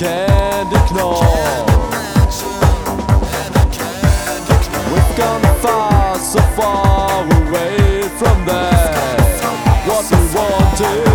can't ignore. We've gone far, so far away from that. What we wanted